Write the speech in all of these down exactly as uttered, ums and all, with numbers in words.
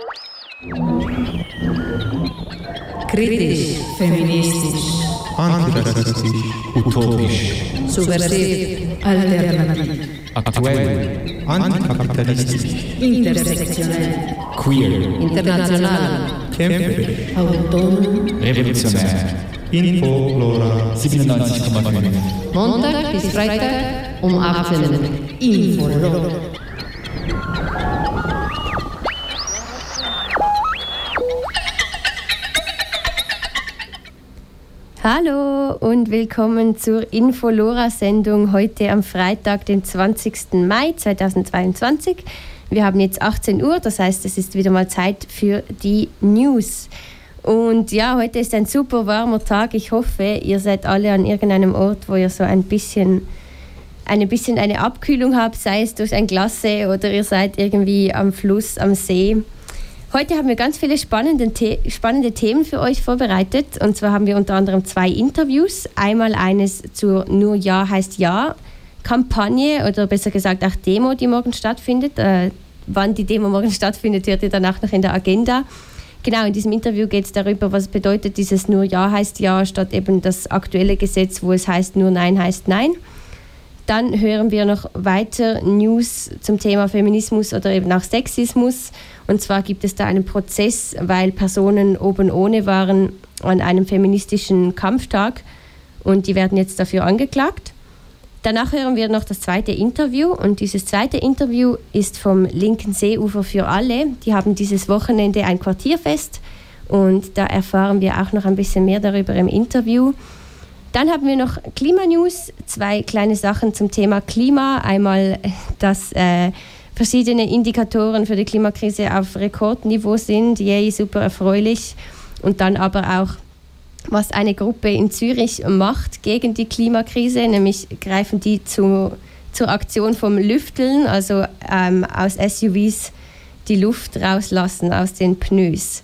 Kritisch, feministisch, antirassistisch, utopisch, subversiv, alternativ, aktuell, antikapitalistisch, intersektionell, queer, international, kämpferisch, autonom, revolutionär. Info Lora siebenundneunzig Komma fünf. Montag bis Freitag um achtzehn Uhr. Info Lora. Hallo und willkommen zur Info-Lora-Sendung heute am Freitag, den zwanzigsten Mai zweitausendzweiundzwanzig. Wir haben jetzt achtzehn Uhr, das heißt, es ist wieder mal Zeit für die News. Und ja, heute ist ein super warmer Tag. Ich hoffe, ihr seid alle an irgendeinem Ort, wo ihr so ein bisschen, ein bisschen eine Abkühlung habt, sei es durch ein Glasse oder ihr seid irgendwie am Fluss, am See. Heute haben wir ganz viele spannende, The- spannende Themen für euch vorbereitet. Und zwar haben wir unter anderem zwei Interviews. Einmal eines zur Nur Ja heißt Ja Kampagne oder besser gesagt auch Demo, die morgen stattfindet. Äh, wann die Demo morgen stattfindet, hört ihr danach noch in der Agenda. Genau, in diesem Interview geht es darüber, was bedeutet dieses Nur Ja heißt Ja statt eben das aktuelle Gesetz, wo es heißt Nur Nein heißt Nein. Dann hören wir noch weiter News zum Thema Feminismus oder eben auch Sexismus. Und zwar gibt es da einen Prozess, weil Personen oben ohne waren an einem feministischen Kampftag und die werden jetzt dafür angeklagt. Danach hören wir noch das zweite Interview und dieses zweite Interview ist vom linken Seeufer für alle. Die haben dieses Wochenende ein Quartierfest und da erfahren wir auch noch ein bisschen mehr darüber im Interview. Dann haben wir noch Klimanews, zwei kleine Sachen zum Thema Klima. Einmal, dass äh, verschiedene Indikatoren für die Klimakrise auf Rekordniveau sind, yay, super erfreulich. Und dann aber auch, was eine Gruppe in Zürich macht gegen die Klimakrise, nämlich greifen die zu, zur Aktion vom Lüfteln, also ähm, aus S U Vs die Luft rauslassen aus den Pneus.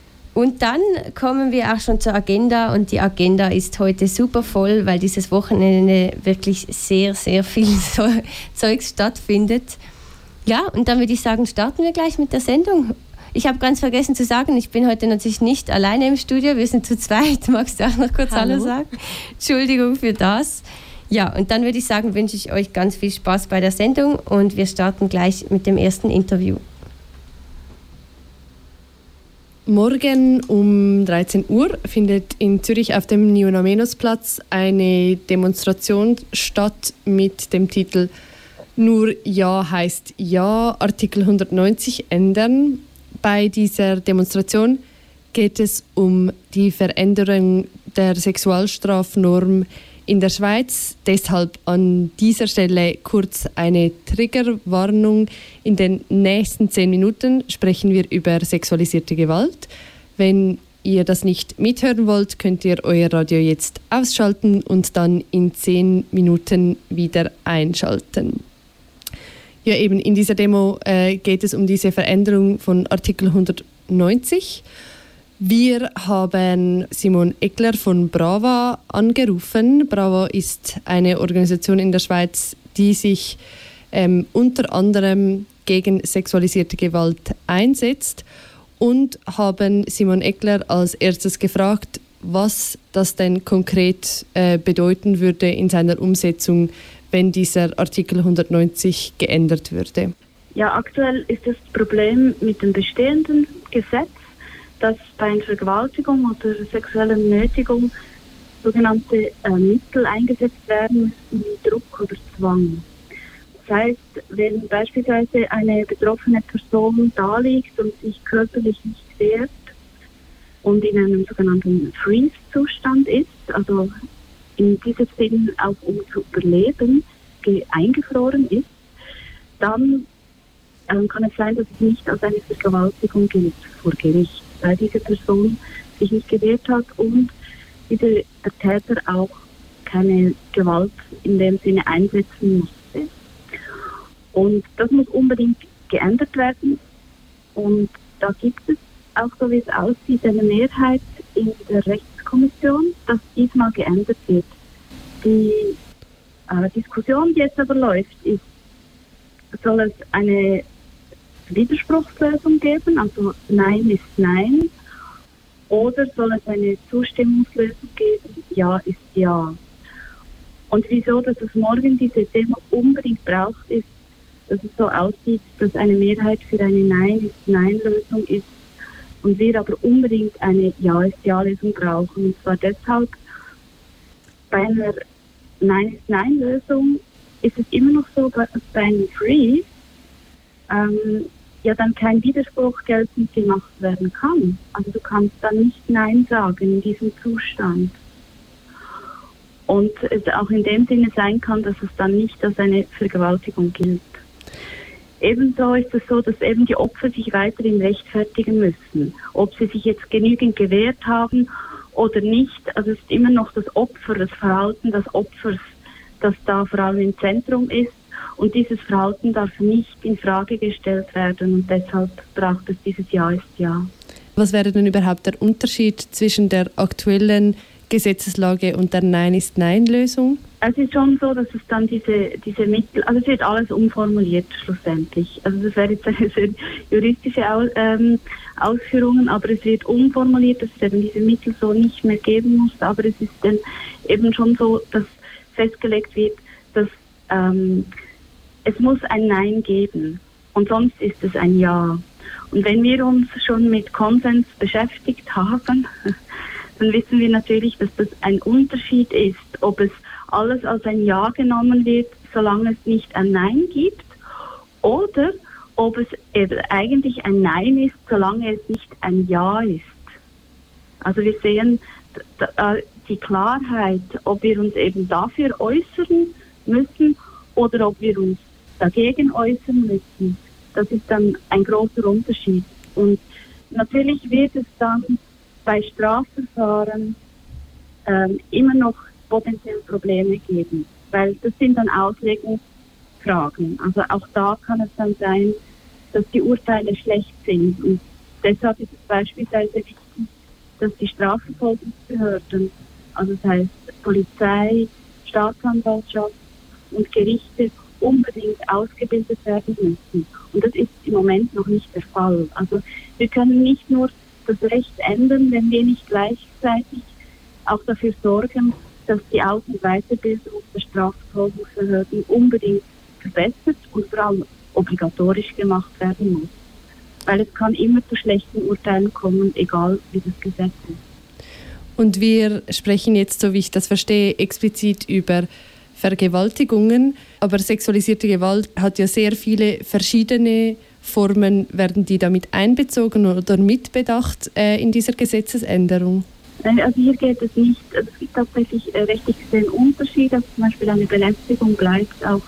Und dann kommen wir auch schon zur Agenda und die Agenda ist heute super voll, weil dieses Wochenende wirklich sehr, sehr viel Zeugs stattfindet. Ja, und dann würde ich sagen, starten wir gleich mit der Sendung. Ich habe ganz vergessen zu sagen, ich bin heute natürlich nicht alleine im Studio, wir sind zu zweit. Magst du auch noch kurz Hallo, Hallo sagen? Entschuldigung für das. Ja, und dann würde ich sagen, wünsche ich euch ganz viel Spaß bei der Sendung und wir starten gleich mit dem ersten Interview. Morgen um dreizehn Uhr findet in Zürich auf dem Niunamenos-Platz eine Demonstration statt mit dem Titel Nur Ja heißt Ja, Artikel hundertneunzig ändern. Bei dieser Demonstration geht es um die Veränderung der Sexualstrafnorm in der Schweiz. Deshalb an dieser Stelle kurz eine Triggerwarnung. In den nächsten zehn Minuten sprechen wir über sexualisierte Gewalt. Wenn ihr das nicht mithören wollt, könnt ihr euer Radio jetzt ausschalten und dann in zehn Minuten wieder einschalten. Ja, eben in dieser Demo äh, geht es um diese Veränderung von Artikel hundertneunzig. Wir haben Simon Eckler von Brava angerufen. Brava ist eine Organisation in der Schweiz, die sich ähm, unter anderem gegen sexualisierte Gewalt einsetzt und haben Simon Eckler als erstes gefragt, was das denn konkret äh, bedeuten würde in seiner Umsetzung, wenn dieser Artikel hundertneunzig geändert würde. Ja, aktuell ist das Problem mit dem bestehenden Gesetz, dass bei Vergewaltigung oder sexueller Nötigung sogenannte äh, Mittel eingesetzt werden wie Druck oder Zwang. Das heißt, wenn beispielsweise eine betroffene Person da liegt und sich körperlich nicht wehrt und in einem sogenannten Freeze-Zustand ist, also in diesem Sinn auch um zu überleben, eingefroren ist, dann ähm, kann es sein, dass es nicht als eine Vergewaltigung gilt vor Gericht, weil diese Person sich nicht gewehrt hat und dieser, der Täter auch keine Gewalt in dem Sinne einsetzen musste. Und das muss unbedingt geändert werden. Und da gibt es auch, so wie es aussieht, eine Mehrheit in der Rechtskommission, dass diesmal geändert wird. Die äh, Diskussion, die jetzt aber läuft, ist, soll es eine Widerspruchslösung geben, also Nein ist Nein, oder soll es eine Zustimmungslösung geben, Ja ist Ja. Und wieso, dass es morgen diese Demo unbedingt braucht, ist, dass es so aussieht, dass eine Mehrheit für eine Nein ist Nein-Lösung ist und wir aber unbedingt eine Ja ist Ja-Lösung brauchen. Und zwar deshalb, bei einer Nein ist Nein-Lösung ist es immer noch so, dass bei einem Freeze ähm, ja dann kein Widerspruch geltend gemacht werden kann. Also du kannst dann nicht Nein sagen in diesem Zustand. Und es auch in dem Sinne sein kann, dass es dann nicht als eine Vergewaltigung gilt. Ebenso ist es so, dass eben die Opfer sich weiterhin rechtfertigen müssen. Ob sie sich jetzt genügend gewehrt haben oder nicht, also es ist immer noch das Opfer, das Verhalten des Opfers, das da vor allem im Zentrum ist. Und dieses Verhalten darf nicht in Frage gestellt werden und deshalb braucht es dieses Ja ist Ja. Was wäre denn überhaupt der Unterschied zwischen der aktuellen Gesetzeslage und der Nein ist Nein-Lösung? Es ist schon so, dass es dann diese, diese Mittel, also es wird alles umformuliert schlussendlich. Also das wäre jetzt eine sehr juristische Aus, ähm, Ausführungen, aber es wird umformuliert, dass es eben diese Mittel so nicht mehr geben muss. Aber es ist dann eben schon so, dass festgelegt wird, dass ähm, es muss ein Nein geben und sonst ist es ein Ja. Und wenn wir uns schon mit Konsens beschäftigt haben, dann wissen wir natürlich, dass das ein Unterschied ist, ob es alles als ein Ja genommen wird, solange es nicht ein Nein gibt, oder ob es eben eigentlich ein Nein ist, solange es nicht ein Ja ist. Also wir sehen die Klarheit, ob wir uns eben dafür äußern müssen oder ob wir uns dagegen äußern müssen. Das ist dann ein großer Unterschied. Und natürlich wird es dann bei Strafverfahren ähm, immer noch potenziell Probleme geben, weil das sind dann Auslegungsfragen. Also auch da kann es dann sein, dass die Urteile schlecht sind. Und deshalb ist es beispielsweise wichtig, dass die Strafverfolgungsbehörden, also das heißt Polizei, Staatsanwaltschaft und Gerichte, unbedingt ausgebildet werden müssen. Und das ist im Moment noch nicht der Fall. Also wir können nicht nur das Recht ändern, wenn wir nicht gleichzeitig auch dafür sorgen, dass die Aus- und Weiterbildung der Strafverfolgungsbehörden unbedingt verbessert und vor allem obligatorisch gemacht werden muss. Weil es kann immer zu schlechten Urteilen kommen, egal wie das Gesetz ist. Und wir sprechen jetzt, so wie ich das verstehe, explizit über Vergewaltigungen, aber sexualisierte Gewalt hat ja sehr viele verschiedene Formen. Werden die damit einbezogen oder mitbedacht äh, in dieser Gesetzesänderung? Also hier geht es nicht, also es gibt tatsächlich äh, recht extrem Unterschiede. Also zum Beispiel eine Belästigung bleibt auch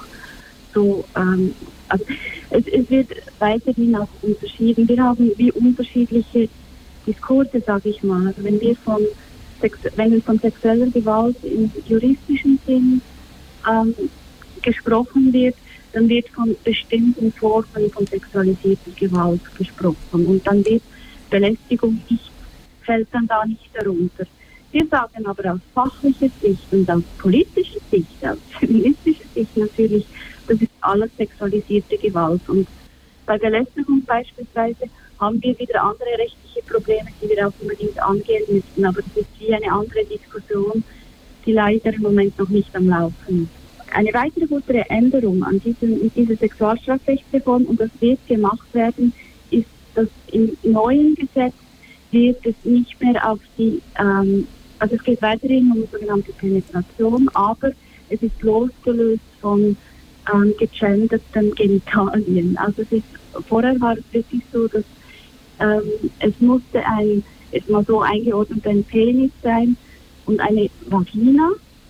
so, ähm, also es, es wird weiterhin auch unterschieden. Wir haben wie unterschiedliche Diskurse, sage ich mal. Also wenn wir von, Sex, wenn von sexueller Gewalt im juristischen Sinn ähm, gesprochen wird, dann wird von bestimmten Formen von sexualisierter Gewalt gesprochen. Und dann wird Belästigung nicht, fällt dann da nicht darunter. Wir sagen aber aus fachlicher Sicht und aus politischer Sicht, aus feministischer Sicht natürlich, das ist alles sexualisierte Gewalt. Und bei Belästigung beispielsweise haben wir wieder andere rechtliche Probleme, die wir auch unbedingt angehen müssen. Aber das ist wie eine andere Diskussion, die leider im Moment noch nicht am Laufen ist. Eine weitere gute Änderung an diesem, in dieser Sexualstrafrechtsreform, und das wird gemacht werden, ist, dass im neuen Gesetz wird es nicht mehr auf die, ähm, also es geht weiterhin um sogenannte Penetration, aber es ist losgelöst von ähm, gegenderten Genitalien. Also es ist, vorher war es wirklich so, dass ähm, es musste ein, jetzt mal so eingeordnet, ein Penis sein und eine Vagina,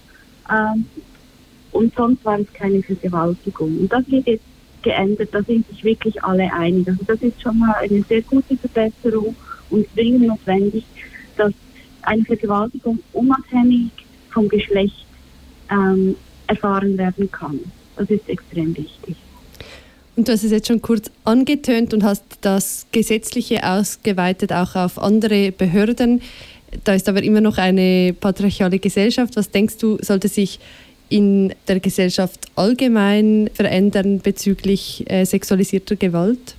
ähm, und sonst war es keine Vergewaltigung. Und das wird jetzt geändert, da sind sich wirklich alle einig. Also das ist schon mal eine sehr gute Verbesserung und dringend notwendig, dass eine Vergewaltigung unabhängig vom Geschlecht ähm, erfahren werden kann. Das ist extrem wichtig. Und du hast es jetzt schon kurz angetönt und hast das Gesetzliche ausgeweitet auch auf andere Behörden. Da ist aber immer noch eine patriarchale Gesellschaft. Was denkst du, sollte sich in der Gesellschaft allgemein verändern bezüglich äh, sexualisierter Gewalt?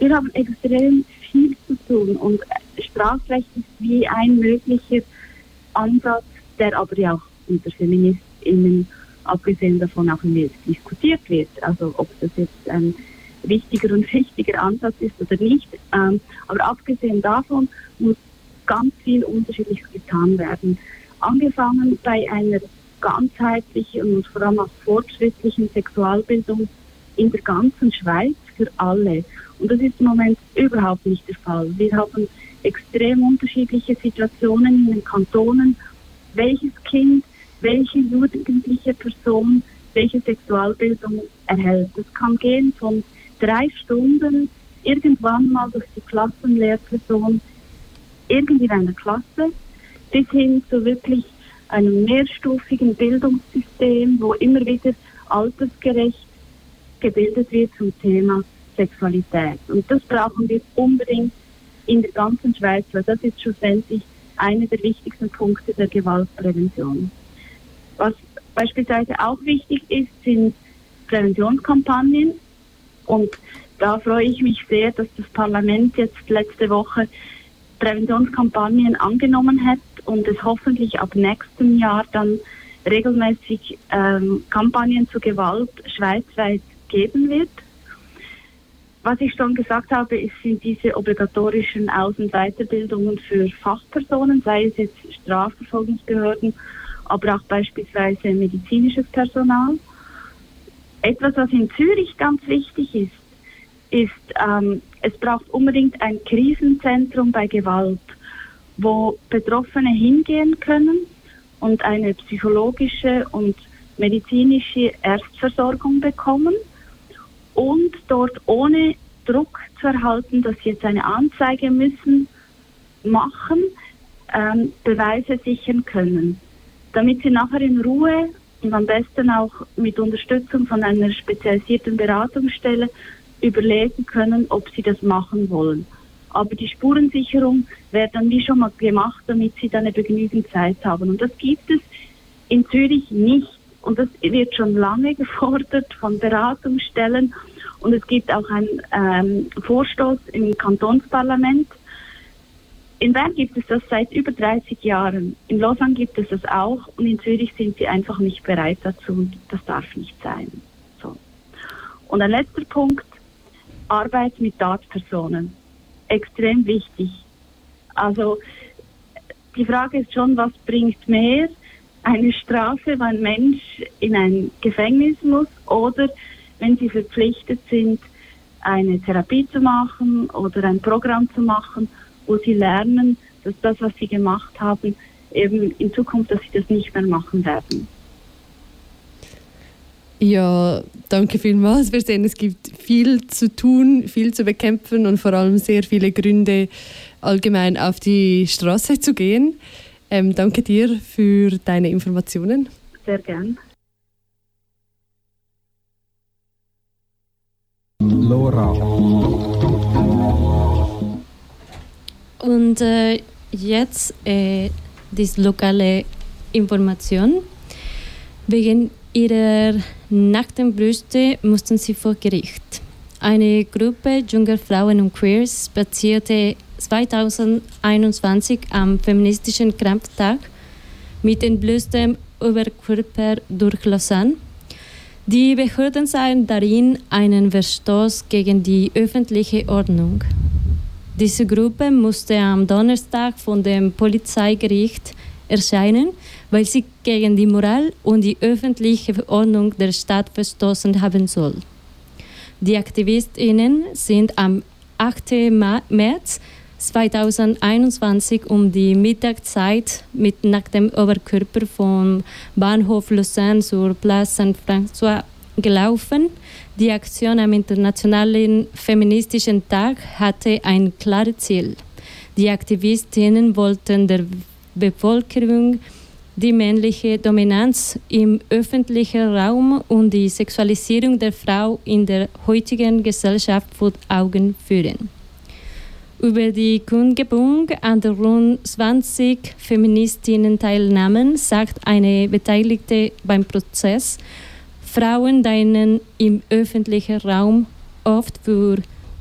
wir haben extrem viel zu tun und Strafrecht ist wie ein möglicher Ansatz, der aber ja auch unter FeministInnen, abgesehen davon, auch immer diskutiert wird. Also ob das jetzt ein wichtiger und wichtiger Ansatz ist oder nicht. Ähm, aber abgesehen davon muss ganz viel Unterschiedliches getan werden. Angefangen bei einer ganzheitlichen und vor allem auch fortschrittlichen Sexualbildung in der ganzen Schweiz für alle. Und das ist im Moment überhaupt nicht der Fall. Wir haben extrem unterschiedliche Situationen in den Kantonen, welches Kind, welche jugendliche Person welche Sexualbildung erhält. Das kann gehen von drei Stunden irgendwann mal durch die Klassenlehrperson irgendwie in einer Klasse bis hin zu wirklich einem mehrstufigen Bildungssystem, wo immer wieder altersgerecht gebildet wird zum Thema Sexualität. Und das brauchen wir unbedingt in der ganzen Schweiz, weil das ist schlussendlich einer der wichtigsten Punkte der Gewaltprävention. Was beispielsweise auch wichtig ist, sind Präventionskampagnen. Und da freue ich mich sehr, dass das Parlament jetzt letzte Woche Präventionskampagnen angenommen hat und es hoffentlich ab nächstem Jahr dann regelmäßig ähm, Kampagnen zur Gewalt schweizweit geben wird. Was ich schon gesagt habe, ist, sind diese obligatorischen Aus- und Weiterbildungen für Fachpersonen, sei es jetzt Strafverfolgungsbehörden, aber auch beispielsweise medizinisches Personal. Etwas, was in Zürich ganz wichtig ist, ist, ähm, es braucht unbedingt ein Krisenzentrum bei Gewalt, wo Betroffene hingehen können und eine psychologische und medizinische Erstversorgung bekommen und dort ohne Druck zu erhalten, dass sie jetzt eine Anzeige müssen machen, ähm, Beweise sichern können, damit sie nachher in Ruhe und am besten auch mit Unterstützung von einer spezialisierten Beratungsstelle überlegen können, ob sie das machen wollen. Aber die Spurensicherung wird dann wie schon mal gemacht, damit sie dann eben genügend Zeit haben. Und das gibt es in Zürich nicht. Und das wird schon lange gefordert von Beratungsstellen. Und es gibt auch einen ähm, Vorstoß im Kantonsparlament. In Bern gibt es das seit über dreißig Jahren. In Lausanne gibt es das auch. Und in Zürich sind sie einfach nicht bereit dazu. Und das darf nicht sein. So. Und ein letzter Punkt. Arbeit mit Tatpersonen. Extrem wichtig. Also die Frage ist schon, was bringt mehr? Eine Strafe, wenn ein Mensch in ein Gefängnis muss oder wenn sie verpflichtet sind, eine Therapie zu machen oder ein Programm zu machen, wo sie lernen, dass das, was sie gemacht haben, eben in Zukunft, dass sie das nicht mehr machen werden. Ja, danke vielmals. Wir sehen, es gibt viel zu tun, viel zu bekämpfen und vor allem sehr viele Gründe, allgemein auf die Straße zu gehen. Ähm, danke dir für deine Informationen. Sehr gern. Lora. Und äh, jetzt äh, die lokale Information. Wegen ihrer nackten Brüste mussten sie vor Gericht. Eine Gruppe junger Frauen und Queers spazierte zweitausendeinundzwanzig am feministischen Kampftag mit entblößtem Oberkörper durch Lausanne. Die Behörden sahen darin einen Verstoß gegen die öffentliche Ordnung. Diese Gruppe musste am Donnerstag von dem Polizeigericht erscheinen, weil sie gegen die Moral und die öffentliche Ordnung der Stadt verstoßen haben soll. Die AktivistInnen sind am achten März zweitausendeinundzwanzig um die Mittagszeit mit nacktem Oberkörper vom Bahnhof Lausanne zur Place Saint-François gelaufen. Die Aktion am Internationalen Feministischen Tag hatte ein klares Ziel. Die Aktivistinnen wollten der Bevölkerung die männliche Dominanz im öffentlichen Raum und die Sexualisierung der Frau in der heutigen Gesellschaft vor Augen führen. Über die Kundgebung, an der rund zwanzig Feministinnen teilnahmen, sagt eine Beteiligte beim Prozess, Frauen, denen im öffentlichen Raum oft für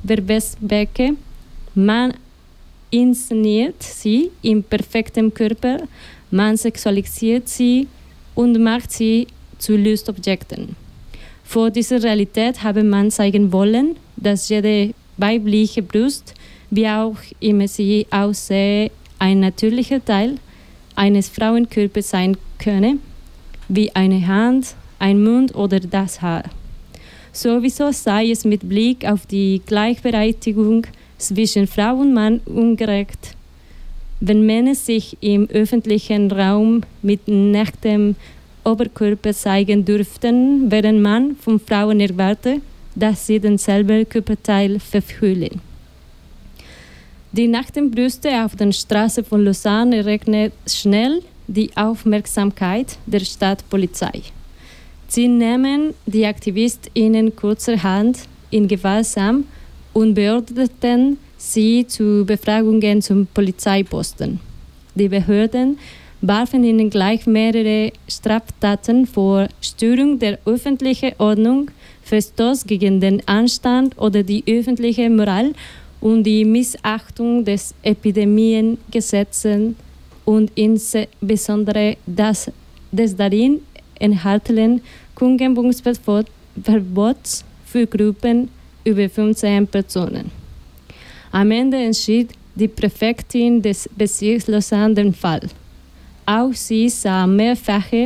Werbesbecke. Man inszeniert sie im perfekten Körper, man sexualisiert sie und macht sie zu Lustobjekten. Vor dieser Realität habe man zeigen wollen, dass jede weibliche Brust, wie auch immer sie aussehe, ein natürlicher Teil eines Frauenkörpers sein könne, wie eine Hand, ein Mund oder das Haar. Sowieso sei es mit Blick auf die Gleichberechtigung zwischen Frau und Mann ungerecht, wenn Männer sich im öffentlichen Raum mit nacktem Oberkörper zeigen dürften, während man von Frauen erwartet, dass sie denselben Körperteil verhüllen. Die nackten Brüste auf der Straße von Lausanne erregten schnell die Aufmerksamkeit der Stadtpolizei. Sie nehmen die AktivistInnen kurzerhand in Gewahrsam und beorderten sie zu Befragungen zum Polizeiposten. Die Behörden warfen ihnen gleich mehrere Straftaten vor: Störung der öffentlichen Ordnung, Verstoß gegen den Anstand oder die öffentliche Moral und die Missachtung des Epidemiengesetzes und insbesondere das des darin enthaltenen Kundgebungsverbots für Gruppen über fünfzehn Personen. Am Ende entschied die Präfektin des Bezirks Lausanne den Fall. Auch sie sah mehrfache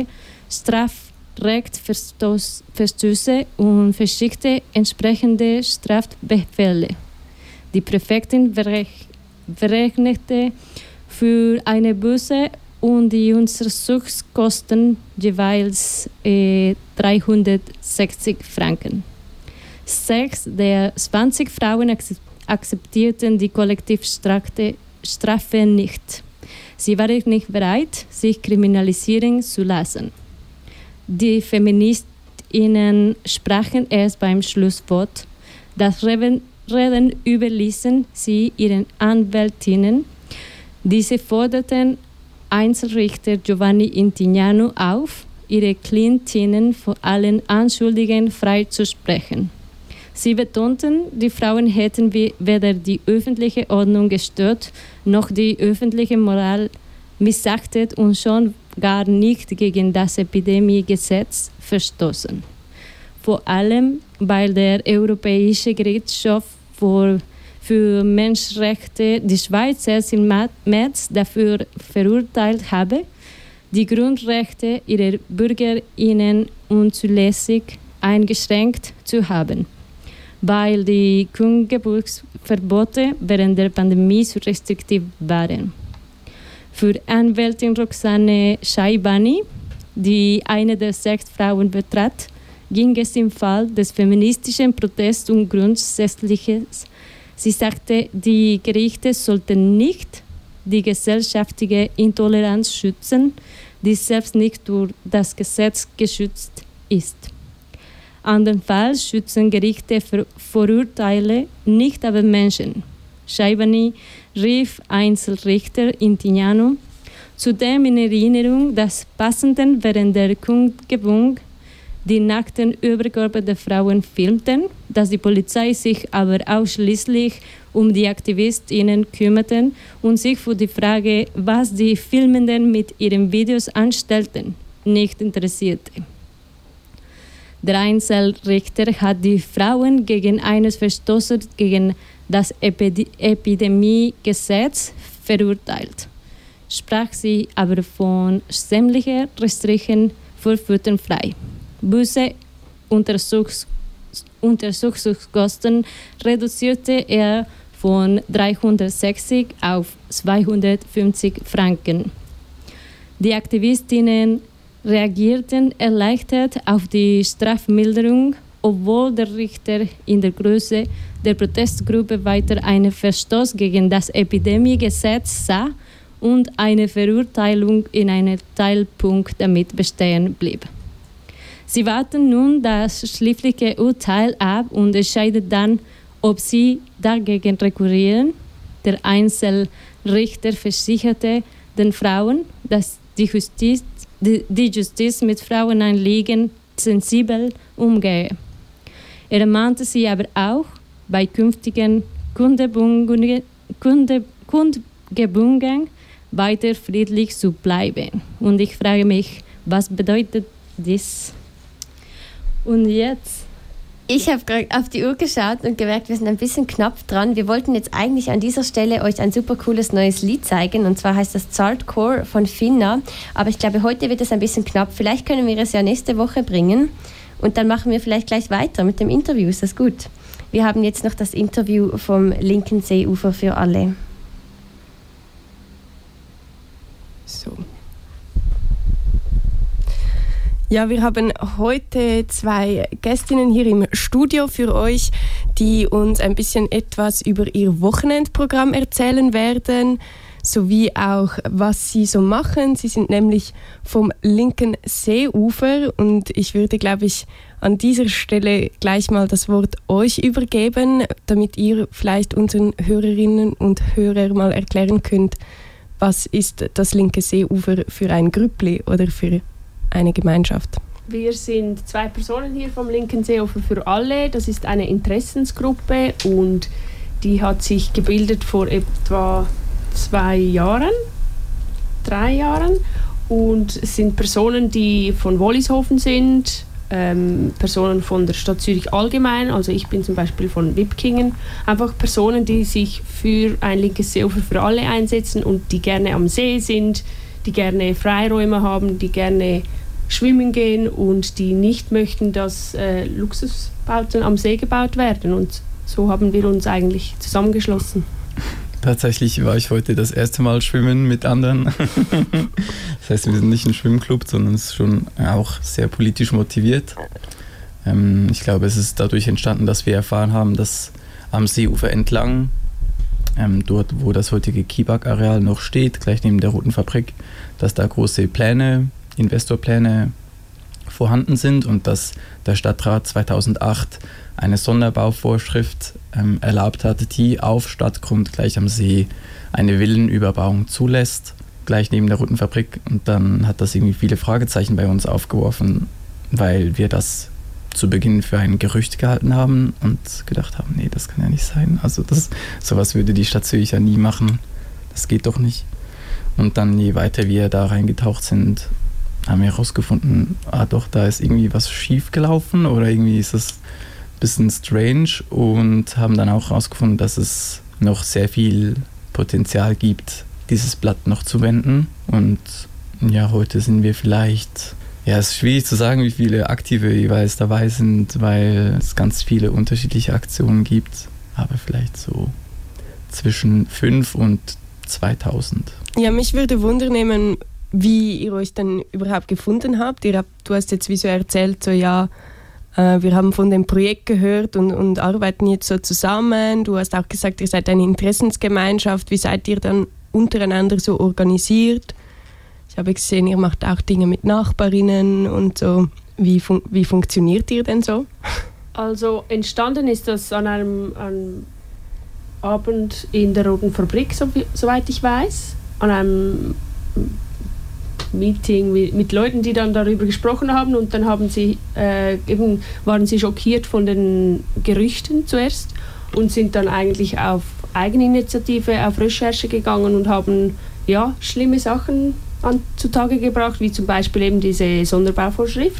Strafrechtsverstöße und verschickte entsprechende Strafbefehle. Die Präfektin verrechnete für eine Buße und die Untersuchungskosten jeweils äh, dreihundertsechzig Franken. Sechs der zwanzig Frauen akzeptierten die Kollektivstrafe nicht. Sie waren nicht bereit, sich kriminalisieren zu lassen. Die Feministinnen sprachen erst beim Schlusswort. Das Reden überließen sie ihren Anwältinnen. Diese forderten Einzelrichter Giovanni Intignano auf, ihre Klientinnen vor allen Anschuldigungen freizusprechen. Sie betonten, die Frauen hätten weder die öffentliche Ordnung gestört, noch die öffentliche Moral missachtet und schon gar nicht gegen das Epidemiegesetz verstoßen. Vor allem, weil der Europäische Gerichtshof für, für Menschenrechte die Schweiz erst im März dafür verurteilt habe, die Grundrechte ihrer BürgerInnen unzulässig eingeschränkt zu haben, weil die Kundgebungsverbote während der Pandemie zu restriktiv waren. Für Anwältin Roxane Shaibani, die eine der sechs Frauen betrat, ging es im Fall des feministischen Protests um Grundsätzliches. Sie sagte, die Gerichte sollten nicht die gesellschaftliche Intoleranz schützen, die selbst nicht durch das Gesetz geschützt ist. Andernfalls schützen Gerichte für Vorurteile, nicht aber Menschen. Shaibani rief Einzelrichter Intignano zudem in Erinnerung, dass Passenden während der Kundgebung die nackten Überkörper der Frauen filmten, dass die Polizei sich aber ausschließlich um die AktivistInnen kümmerte und sich für die Frage, was die Filmenden mit ihren Videos anstellten, nicht interessierte. Der Einzelrichter hat die Frauen gegen eines Verstoßes gegen das Epid- Epidemiegesetz verurteilt, sprach sie aber von sämtlicher rechtlichen Vorführten frei. Buße, Untersuchs- Untersuchungskosten reduzierte er von dreihundertsechzig auf zweihundertfünfzig Franken. Die Aktivistinnen reagierten erleichtert auf die Strafmilderung, obwohl der Richter in der Größe der Protestgruppe weiter einen Verstoß gegen das Epidemiegesetz sah und eine Verurteilung in einem Teilpunkt damit bestehen blieb. Sie warten nun das schriftliche Urteil ab und entscheiden dann, ob sie dagegen rekurrieren. Der Einzelrichter versicherte den Frauen, dass die Justiz, die, die Justiz mit Frauenanliegen sensibel umgehe. Er ermahnte sie aber auch, bei künftigen Kundgebungen, Kunde, Kundgebungen weiter friedlich zu bleiben. Und ich frage mich, was bedeutet das? Und jetzt? Ich habe gerade auf die Uhr geschaut und gemerkt, wir sind ein bisschen knapp dran. Wir wollten jetzt eigentlich an dieser Stelle euch ein super cooles neues Lied zeigen, und zwar heißt das Zartcore von Finna. Aber ich glaube, heute wird es ein bisschen knapp. Vielleicht können wir es ja nächste Woche bringen und dann machen wir vielleicht gleich weiter mit dem Interview. Ist das gut? Wir haben jetzt noch das Interview vom linken Seeufer für alle. So. Ja, wir haben heute zwei Gästinnen hier im Studio für euch, die uns ein bisschen etwas über ihr Wochenendprogramm erzählen werden, sowie auch, was sie so machen. Sie sind nämlich vom linken Seeufer und ich würde, glaube ich, an dieser Stelle gleich mal das Wort euch übergeben, damit ihr vielleicht unseren Hörerinnen und Hörern mal erklären könnt, was ist das linke Seeufer für ein Grüppli oder für eine Gemeinschaft. Wir sind zwei Personen hier vom linken Seeufer für alle. Das ist eine Interessensgruppe und die hat sich gebildet vor etwa zwei Jahren, drei Jahren, und es sind Personen, die von Wollishofen sind, ähm, Personen von der Stadt Zürich allgemein, also ich bin zum Beispiel von Wipkingen, einfach Personen, die sich für ein linkes Seeufer für alle einsetzen und die gerne am See sind, die gerne Freiräume haben, die gerne schwimmen gehen und die nicht möchten, dass äh, Luxusbauten am See gebaut werden. Und so haben wir uns eigentlich zusammengeschlossen. Tatsächlich war ich heute das erste Mal schwimmen mit anderen. Das heißt, wir sind nicht ein Schwimmclub, sondern es ist schon auch sehr politisch motiviert. Ähm, ich glaube, es ist dadurch entstanden, dass wir erfahren haben, dass am Seeufer entlang, ähm, dort wo das heutige Kibak-Areal noch steht, gleich neben der Roten Fabrik, dass da große Pläne, Investorpläne vorhanden sind und dass der Stadtrat zweitausendacht eine Sonderbauvorschrift ähm, erlaubt hat, die auf Stadtgrund gleich am See eine Villenüberbauung zulässt, gleich neben der Roten Fabrik. Und dann hat das irgendwie viele Fragezeichen bei uns aufgeworfen, weil wir das zu Beginn für ein Gerücht gehalten haben und gedacht haben, nee, das kann ja nicht sein. Also das, sowas würde die Stadt Zürich ja nie machen. Das geht doch nicht. Und dann, je weiter wir da reingetaucht sind, haben wir herausgefunden, ah doch, da ist irgendwie was schief gelaufen oder irgendwie ist es ein bisschen strange, und haben dann auch herausgefunden, dass es noch sehr viel Potenzial gibt, dieses Blatt noch zu wenden. Und ja, heute sind wir vielleicht, ja, es ist schwierig zu sagen, wie viele Aktive jeweils dabei sind, weil es ganz viele unterschiedliche Aktionen gibt, aber vielleicht so zwischen fünf und zweitausend. Ja, mich würde wundern, wie ihr euch dann überhaupt gefunden habt. Ihr habt, du hast jetzt wie so erzählt, so ja, äh, wir haben von dem Projekt gehört und, und arbeiten jetzt so zusammen. Du hast auch gesagt, ihr seid eine Interessensgemeinschaft. Wie seid ihr dann untereinander so organisiert? Ich habe gesehen, ihr macht auch Dinge mit Nachbarinnen und so. Wie, fun- wie funktioniert ihr denn so? Also entstanden ist das an einem, einem Abend in der Roten Fabrik, so, soweit ich weiß, an einem Meeting mit, mit Leuten, die dann darüber gesprochen haben, und dann haben sie, äh, eben waren sie schockiert von den Gerüchten zuerst und sind dann eigentlich auf Eigeninitiative, auf Recherche gegangen und haben ja, schlimme Sachen an, zutage gebracht, wie zum Beispiel eben diese Sonderbauvorschrift.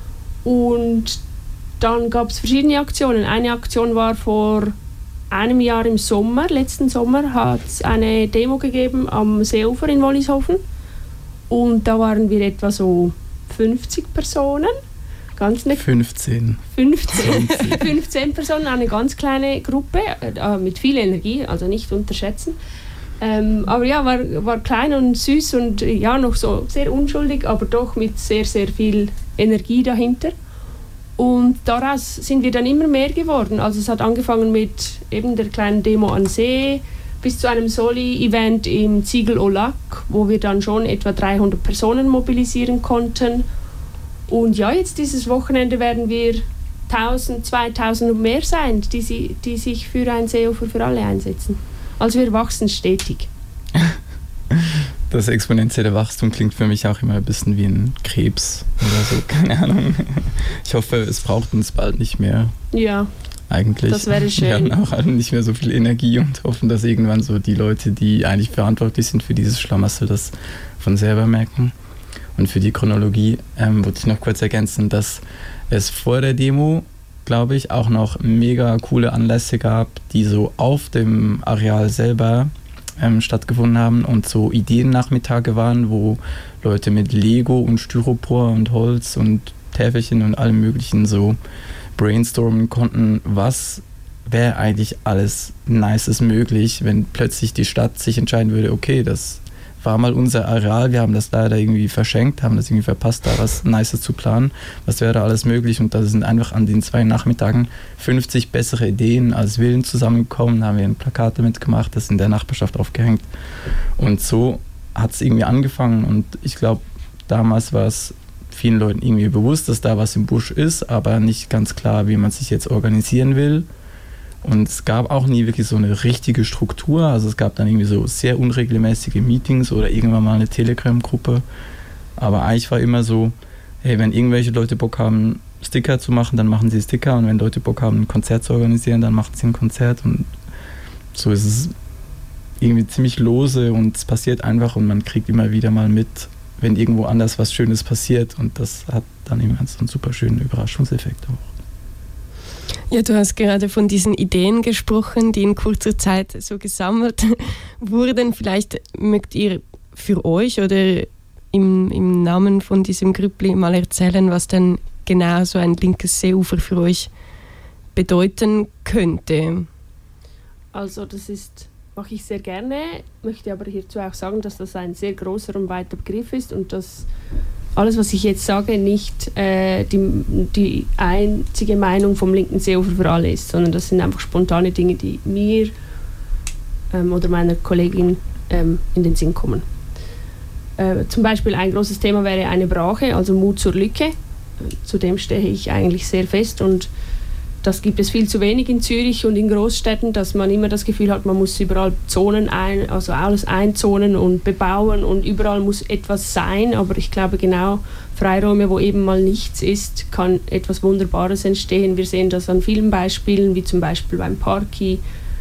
Und dann gab es verschiedene Aktionen. Eine Aktion war vor einem Jahr im Sommer, letzten Sommer, hat es eine Demo gegeben am Seeufer in Wollishofen. Und da waren wir etwa so fünfzig Personen. Ganz ne fünfzehn. fünfzehn. fünfzehn Personen, eine ganz kleine Gruppe, äh, mit viel Energie, also nicht unterschätzen. Ähm, aber ja, war, war klein und süß und ja, noch so sehr unschuldig, aber doch mit sehr, sehr viel Energie dahinter. Und daraus sind wir dann immer mehr geworden. Also es hat angefangen mit eben der kleinen Demo an See, bis zu einem Soli-Event im Ziegel-Olac, wo wir dann schon etwa dreihundert Personen mobilisieren konnten. Und ja, jetzt dieses Wochenende werden wir tausend, zweitausend und mehr sein, die, sie, die sich für ein Seeufer für alle einsetzen. Also wir wachsen stetig. Das exponentielle Wachstum klingt für mich auch immer ein bisschen wie ein Krebs oder so, keine Ahnung. Ich hoffe, es braucht uns bald nicht mehr. Ja. eigentlich. Das wäre schön. Wir haben auch alle nicht mehr so viel Energie und hoffen, dass irgendwann so die Leute, die eigentlich verantwortlich sind für dieses Schlamassel, das von selber merken. Und für die Chronologie ähm, wollte ich noch kurz ergänzen, dass es vor der Demo, glaube ich, auch noch mega coole Anlässe gab, die so auf dem Areal selber ähm, stattgefunden haben und so Ideennachmittage waren, wo Leute mit Lego und Styropor und Holz und Täfelchen und allem möglichen so brainstormen konnten, was wäre eigentlich alles Nices möglich, wenn plötzlich die Stadt sich entscheiden würde, okay, das war mal unser Areal, wir haben das leider irgendwie verschenkt, haben das irgendwie verpasst, da was Nices zu planen. Was wäre da alles möglich? Und da sind einfach an den zwei Nachmittagen fünfzig bessere Ideen als Willen zusammengekommen. Da haben wir ein Plakat damit gemacht, das in der Nachbarschaft aufgehängt. Und so hat es irgendwie angefangen. Und ich glaube, damals war es vielen Leuten irgendwie bewusst, dass da was im Busch ist, aber nicht ganz klar, wie man sich jetzt organisieren will. Und es gab auch nie wirklich so eine richtige Struktur. Also es gab dann irgendwie so sehr unregelmäßige Meetings oder irgendwann mal eine Telegram-Gruppe. Aber eigentlich war immer so, hey, wenn irgendwelche Leute Bock haben, Sticker zu machen, dann machen sie Sticker. Und wenn Leute Bock haben, ein Konzert zu organisieren, dann machen sie ein Konzert. Und so ist es irgendwie ziemlich lose und es passiert einfach und man kriegt immer wieder mal mit, wenn irgendwo anders was Schönes passiert. Und das hat dann immer so einen super schönen Überraschungseffekt auch. Ja, du hast gerade von diesen Ideen gesprochen, die in kurzer Zeit so gesammelt wurden. Vielleicht mögt ihr für euch oder im, im Namen von diesem Grüppli mal erzählen, was denn genau so ein linkes Seeufer für euch bedeuten könnte. Also das ist, mache ich sehr gerne, möchte aber hierzu auch sagen, dass das ein sehr großer und weiter Begriff ist und dass alles, was ich jetzt sage, nicht äh, die, die einzige Meinung vom linken Seeufer für alle ist, sondern das sind einfach spontane Dinge, die mir ähm, oder meiner Kollegin ähm, in den Sinn kommen. Äh, zum Beispiel ein großes Thema wäre eine Brache, also Mut zur Lücke. Zu dem stehe ich eigentlich sehr fest und das gibt es viel zu wenig in Zürich und in Großstädten, dass man immer das Gefühl hat, man muss überall Zonen ein, also alles einzonen und bebauen und überall muss etwas sein. Aber ich glaube genau, Freiräume, wo eben mal nichts ist, kann etwas Wunderbares entstehen. Wir sehen das an vielen Beispielen, wie zum Beispiel beim Parki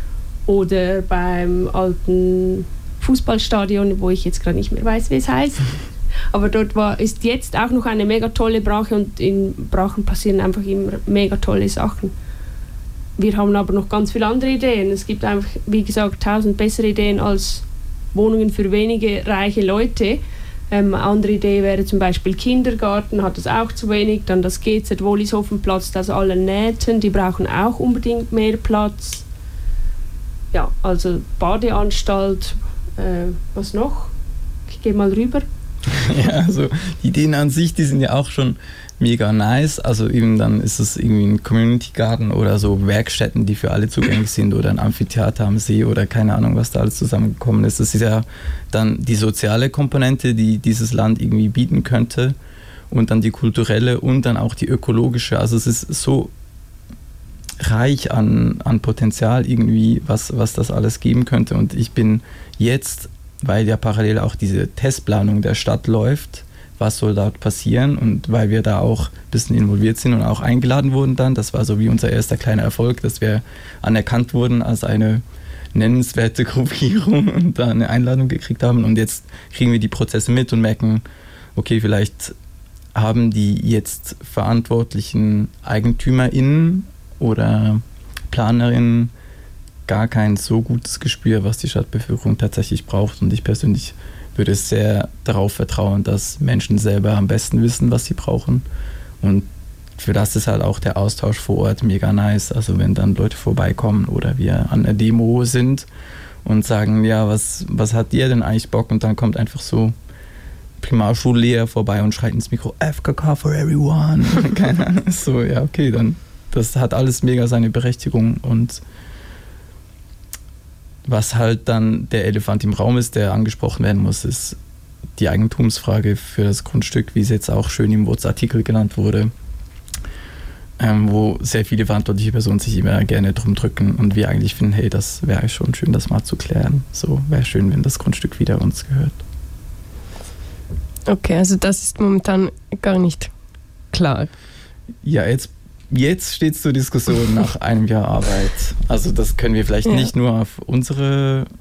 oder beim alten Fußballstadion, wo ich jetzt gerade nicht mehr weiß, wie es heißt. Aber dort war, ist jetzt auch noch eine mega tolle Brache und in Brachen passieren einfach immer mega tolle Sachen. Wir haben aber noch ganz viele andere Ideen. Es gibt einfach, wie gesagt, tausend bessere Ideen als Wohnungen für wenige reiche Leute. Ähm, eine andere Idee wäre zum Beispiel Kindergarten, hat das auch zu wenig. Dann das G Z Wollishofen platzt aus allen Nähten, die brauchen auch unbedingt mehr Platz. Ja, also Badeanstalt, äh, was noch? Ich gehe mal rüber. Ja, also die Ideen an sich, die sind ja auch schon mega nice. Also eben dann ist es irgendwie ein Community Garden oder so Werkstätten, die für alle zugänglich sind oder ein Amphitheater am See oder keine Ahnung, was da alles zusammengekommen ist. Das ist ja dann die soziale Komponente, die dieses Land irgendwie bieten könnte und dann die kulturelle und dann auch die ökologische. Also es ist so reich an, an Potenzial irgendwie, was, was das alles geben könnte. Und ich bin jetzt, weil ja parallel auch diese Testplanung der Stadt läuft, was soll dort passieren und weil wir da auch ein bisschen involviert sind und auch eingeladen wurden dann, das war so wie unser erster kleiner Erfolg, dass wir anerkannt wurden als eine nennenswerte Gruppierung und da eine Einladung gekriegt haben und jetzt kriegen wir die Prozesse mit und merken, okay, vielleicht haben die jetzt verantwortlichen EigentümerInnen oder PlanerInnen gar kein so gutes Gespür, was die Stadtbevölkerung tatsächlich braucht. Und ich persönlich würde sehr darauf vertrauen, dass Menschen selber am besten wissen, was sie brauchen. Und für das ist halt auch der Austausch vor Ort mega nice. Also wenn dann Leute vorbeikommen oder wir an der Demo sind und sagen, ja, was, was hat ihr denn eigentlich Bock? Und dann kommt einfach so Primarschullehrer vorbei und schreit ins Mikro, F K K for everyone. Keine Ahnung. So, ja, okay, dann das hat alles mega seine Berechtigung und was halt dann der Elefant im Raum ist, der angesprochen werden muss, ist die Eigentumsfrage für das Grundstück, wie es jetzt auch schön im W O Z-Artikel genannt wurde, ähm, wo sehr viele verantwortliche Personen sich immer gerne drum drücken und wir eigentlich finden, hey, das wäre schon schön, das mal zu klären. So wäre schön, wenn das Grundstück wieder uns gehört. Okay, also das ist momentan gar nicht klar. Ja, jetzt jetzt steht es zur Diskussion nach einem Jahr Arbeit. Also das können wir vielleicht Ja. nicht nur auf unsere